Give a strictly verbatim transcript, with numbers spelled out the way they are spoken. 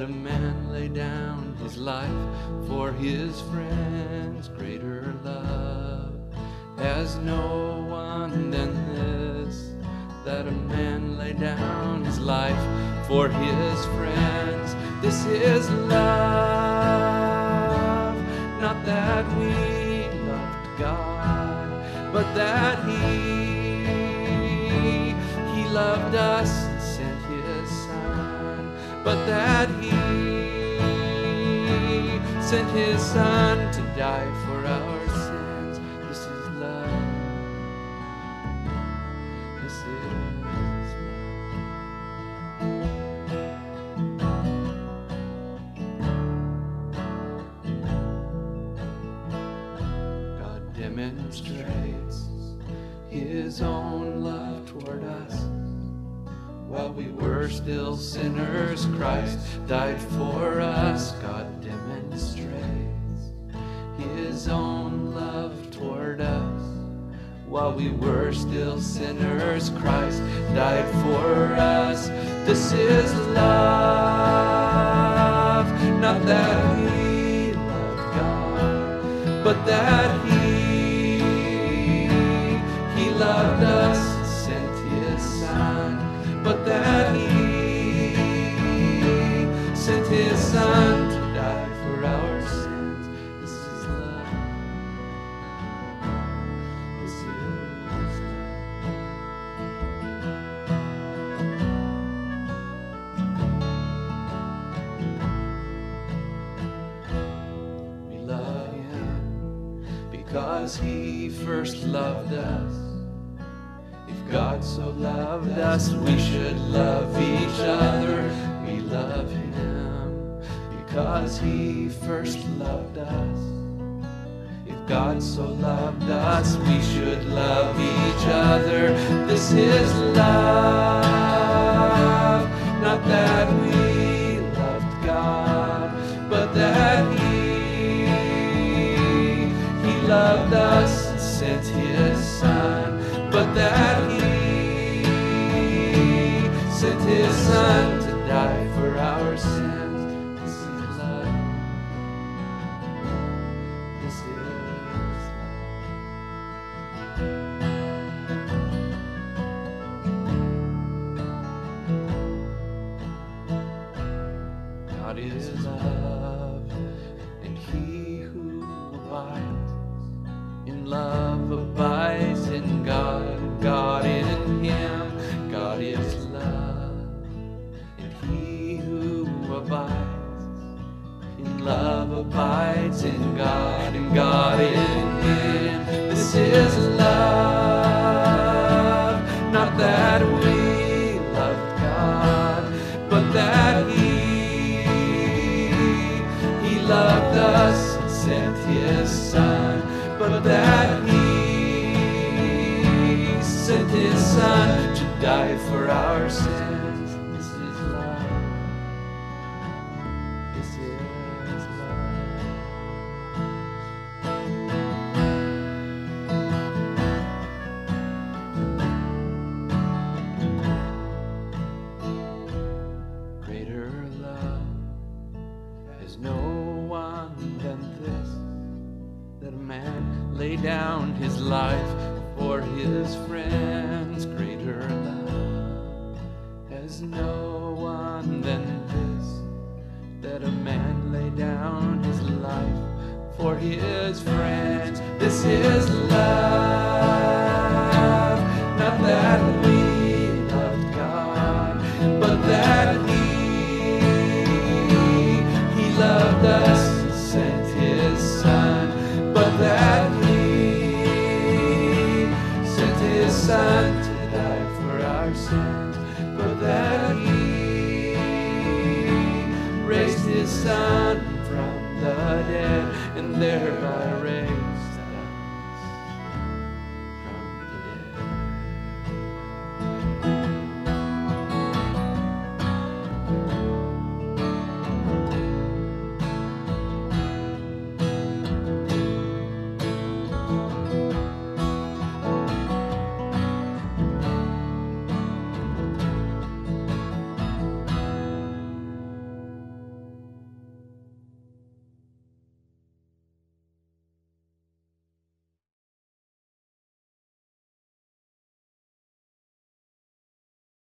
a man lay down his life for his friends. Greater love has no one than this, that a man lay down his life for his friends. This is love, not that we loved God, but that he, he loved us and sent his son, but that he sent his son to die for our sins. This is love. This is love. God demonstrates his own love toward us. While we were still sinners, Christ died for us. God demonstrates his own love toward us. While we were still sinners, Christ died for us. This is love, not that we loved God, but that he, he loved us and sent his son, but that he sent his son to die for our sins. This is love. This is love. We love him because he first loved us. If God so loved us, we should love each other. We love him because he first loved us. If God so loved us, we should love each other. This is love, not that we loved God, but that he, he loved us and sent his son, but that he sent his son to die for our sins. This is love. This is love. God is love, and he who abides in love abides in God, and God in him. God is love, and he who abides in love abides in God, and God in him. This is love, not that we loved God, but that he, he loved us and sent his son, but that he sent his son to die for our sins. This is love. This is love. Greater love has no one than this, that a man lay down his life for his friends. Greater love has no one than this, that a man lay down his life for his friends. This is love, not that we loved God, but that he, he loved us and sent his son, but that he sent his son to die for our sins, but that he raised his son from the dead, and thereby raised